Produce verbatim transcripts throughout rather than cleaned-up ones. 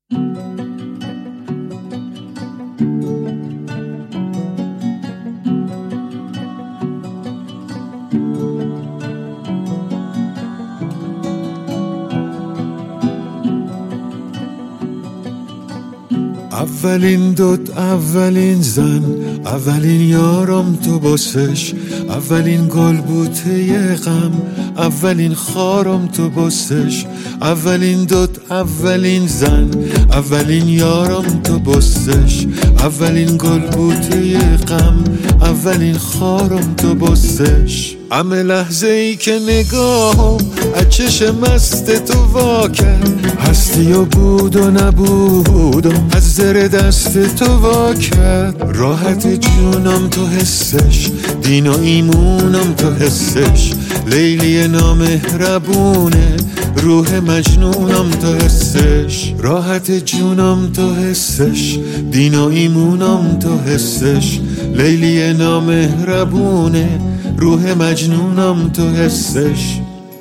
اولین دود اولین زن، اولین یارم تو باسش، اولین گل بوته غم، اولین خارم تو باسش. اولین دود اولین زن، اولین یارم تو باسش، اولین گل بوته غم، اولین خارم تو باسش. همه لحظه ای که نگاهم از چشم مست تو وا کرد، هستی و بود و نبودم از زیر دست تو وا کرد. راحت جونم تو حسش، دین و ایمونم تو حسش، لیلی نامهربونه روح مجنونم تو حسش. راحت جونم تو حسش، دین و ایمونم تو حسش، لیلی نامهربونه روح مجنونم تو حسش.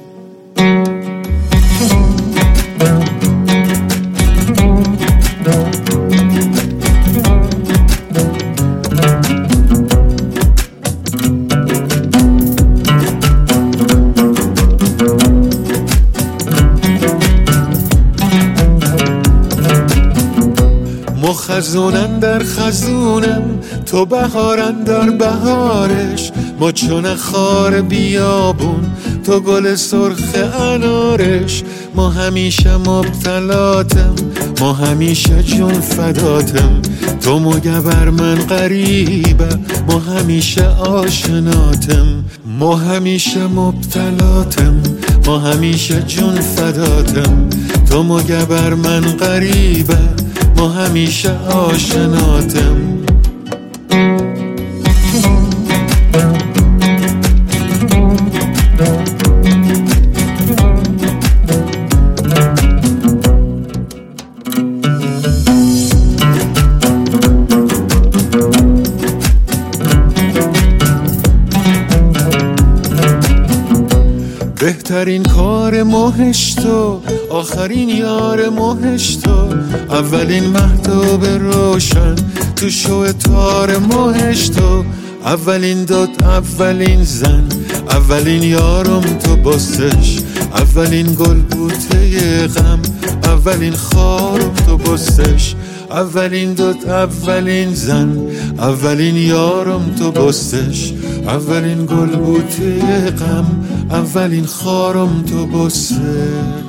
ما خزونن در خزونم، تو بهارن در بهارش، ما چون خار بیابون تو گل سرخ انارش. ما همیشه مبتلاتم، ما همیشه جون فداتم، تو مگه بر من غریبه ما همیشه آشناتم. ما همیشه مبتلاتم، ما همیشه جون فداتم، تو مگه بر من غریبه ما همیشه آشناتم. بهترین کار ماهش تو، آخرین یار ماهش تو، اولین مهتاب روشن تو شو تار ماهش تو. اولین داد اولین زن، اولین یارم تو باسش، اولین گل بوته غم، اولین خارم تو باسش. اولین داد اولین زن، اولین یارم تو باسش، اولین گل بوته غم، اولین خارم تو باسش.